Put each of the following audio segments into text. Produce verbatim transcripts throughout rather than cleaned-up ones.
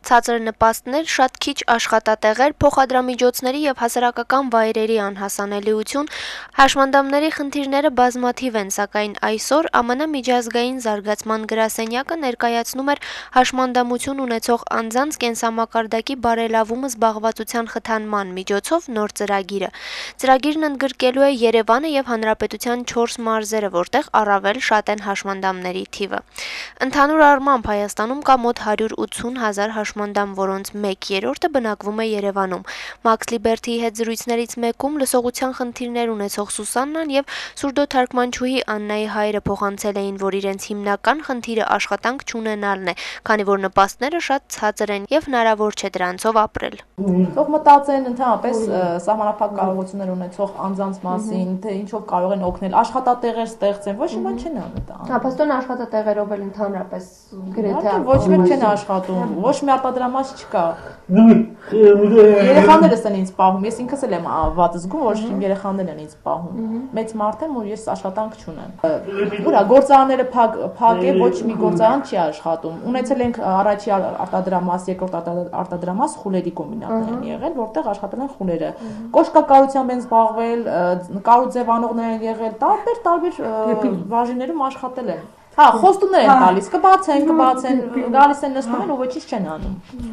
ցածր նպաստներ, շատ քիչ աշխատատեղեր, փոխադրամիջոցների եւ հասարակական վայրերի անհասանելիություն, հաշմանդամների խնդիրները բազմաթիվ են, սակայն այսօր ԱՄՆ միջազգային զարգացման գրասենյակը ներկայացնում էր հաշմանդամություն ունեցող անձանց կենսամակարդակի բարելավումը զբաղվածության խթանման միջոցով նոր ծրագիրը։ Ծրագիրն ընդգրկելու է Երևանը եւ հանրապետության չորս մարզերը, որտեղ առավել շատ են հաշմանդամների թիվը։ Ընդհանուր առմամբ Հայաստանում կա մոտ հարյուր ութսուն հազար հաշմանդամ, որոնց մեկ երրորդը բնակվում է Երևանում։ Մաքս Լիբերթիի հետ զրույցներից մեկում լսողության խնդիրներ ունեցող Սուսաննան եւ սուրդոթարգմանչուհի Աննայի հայրը փոխանցել էին, որ իրենց հիմնական խնդիրը աշխատանք չունենալն է, քանի որ նպաստները շատ ցածր են եւ հնարավոր չէ դրանցով ապրել։ Թող մտածեն ընդհանրապես սահմանափակ կարողություններ ունեցող անձանց մասին, թե ինչով կարող են օգնել, աշխատատեղեր ստեղծեն, ոչ մի բան չեն անում դա։ Հա, փաստորեն աշխատատեղերով էլ ընդհանրապես գրեթե ոչ մեկ չեն աշխատում, ոչ մի արտադրամաս չկա։ Երեխաներս են ինձ պահում, ես ինքս էլ եմ վատ զգում, որ իմ երեխաներն են ինձ պահում։ Մեծ մարդ եմ, որ ես աշխատանք չունեմ։ Ուրա գործարանները փակ է, ոչ մի գործարան չի աշխատում։ Ունեցել ենք առաջի արտադրամաս, երկրորդ արտադրամաս խուլերի կոմբինատներ են եղել, որտեղ աշխատել են խուլերը։ Կոշկակարությամբ են զբաղվել, կարու ձևանողներ են եղել, տարբեր տարբեր բաժիններում աշխատել են։ Հա, խոստումներ են տալիս, կբացեն, կբացեն, գալիս են նստում են ու ոչինչ չեն անում։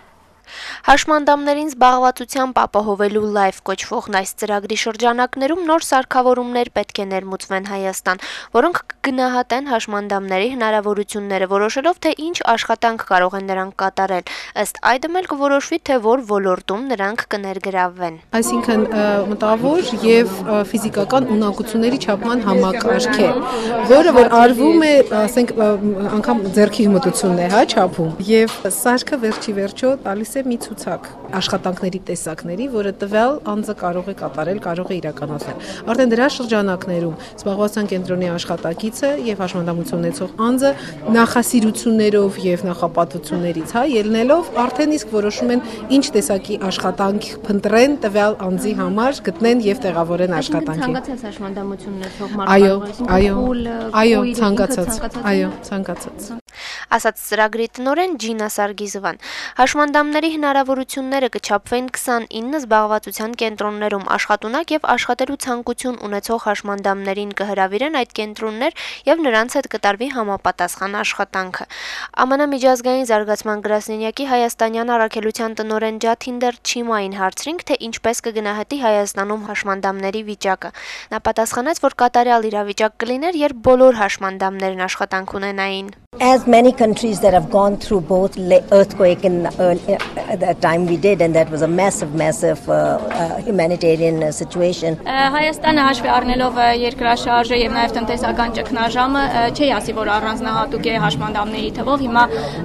Հաշմանդամներին զբաղվածությամբ ապահովելու լայվ կոչվող այս ծրագրի շրջանակներում նոր սարքավորումներ պետք է ներմուծվեն Հայաստան, որոնք կգնահատեն հաշմանդամների հնարավորությունները, որոշելով թե ինչ աշխատանք կարող են նրանք կատարել, ըստ այդմ էլ կորոշվի, թե որ ոլորտում նրանք կներգրավվեն։ Այսինքն մտավոր եւ ֆիզիկական ունակությունների չափման համակարգ է, որը որ արվում է, ասենք, անգամ ձեռքի հմտությունն է, հա, չափում, եւ սարքը վերջի վերջո տալիս է մի ցուցակ աշխատանքների տեսակների, որը տվյալ անձը կարող է կատարել, կարող է իրականացնել։ Արդեն դրա շրջանակներում զբաղվածության կենտրոնի աշխատակիցը եւ հաշմանդամություն ունեցող անձը նախասիրություններով եւ նախապատվություններից, հա, ելնելով արդեն իսկ որոշում են ինչ տեսակի աշխատանք փնտրեն տվյալ անձի համար, գտնեն եւ տեղավորեն աշխատանքին։ Ցանկացած հաշմանդամություն ունեցող մարդ կարող է, այո, այո, ցանկացած, այո, ցանկացած։ Ասաց ծրագրի տնօրեն Ջինա Սարգիսովան։ Հաշմանդամների հնարավորությունները կչափվեն քսանինը զբաղվածության կենտրոններում, աշխատունակ եւ աշխատելու ցանկություն ունեցող հաշմանդամներին կհրավիրեն այդ կենտրոններ եւ նրանց հետ կտարվի համապատասխան աշխատանքը։ ԱՄՆ միջազգային զարգացման գրասենյակի հայաստանյան առաքելության տնօրեն Ջաթինդեր Չիմային հարցրինք, թե ինչպես կգնահատի Հայաստանում հաշմանդամների վիճակը։ Նա պատասխանեց, որ կատարյալ իրավիճակ կլիներ, երբ բոլոր հաշմանդամներն աշխատանք ունենային։ As many countries that have gone through both earthquake and early, at that time we did, and that was a massive, massive uh, uh, humanitarian uh, situation. Հայաստանը հաշվի առնելով երկրաշարժը եւ նաեւ տնտեսական ճգնաժամը չի ասի, որ առանձնահատուկ է հաշմանդամների թվով։ Հիմա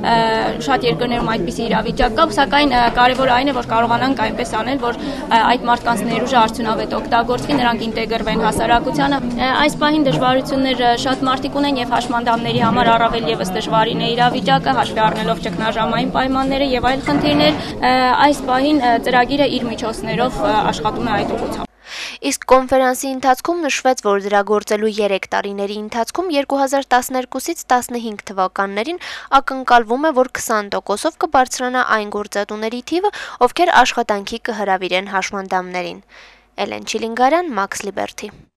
շատ երկրներում այդպիսի իրավիճակ կա, սակայն կարևորը այն է, որ կարողանանք այնպես անել, որ այդ մարդկանց ներուժը արդյունավետ օգտագործվի, նրանք ինտեգրվեն հասարակությանը։ Այս պահին դժվարություններ շատ մարդիկ ունեն եւ հաշմանդամների համար առավել եւս դժվարին է իրավիճակը, հաշվի առնելով ճգնաժամային պայմանները եւ այլ խնդիրներ, այս պահին ծրագիրը իր միջոցներով աշխատում է այդ ուղղությամբ։ Իսկ կոնֆերանսի ընթացքում նշվեց, որ դրա գործելու երեք տարիների ընթացքում երկու հազար տասներկուսից տասնհինգ թվականներին ակնկալվում է, որ քսան տոկոսով կբարձրանա այն գործատուների թիվը, ովքեր աշխատանքի կհրավիրեն հաշմանդամներին։ Էլեն Չիլինգարյան, Մաքս Լիբերթի։